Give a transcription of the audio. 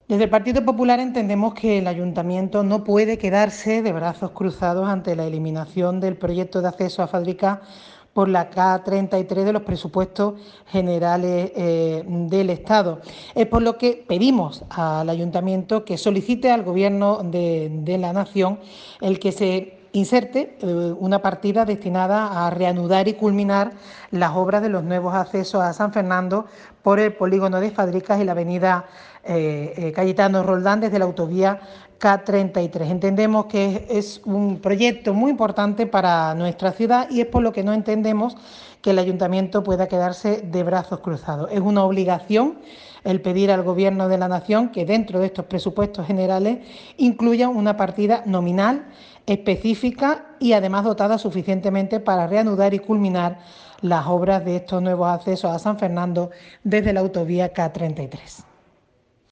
Desde el Partido Popular entendemos que el Ayuntamiento no puede quedarse de brazos cruzados ante la eliminación del proyecto de acceso a Fábricas por la K33 de los presupuestos generales del Estado. Es por lo que pedimos al Ayuntamiento que solicite al Gobierno de la Nación el que se inserte una partida destinada a reanudar y culminar las obras de los nuevos accesos a San Fernando por el polígono de Fábricas y la avenida Cayetano Roldán desde la autovía K33. Entendemos que es un proyecto muy importante para nuestra ciudad y es por lo que no entendemos que el Ayuntamiento pueda quedarse de brazos cruzados. Es una obligación el pedir al Gobierno de la Nación que dentro de estos presupuestos generales incluya una partida nominal específica y además dotada suficientemente para reanudar y culminar las obras de estos nuevos accesos a San Fernando desde la autovía K33.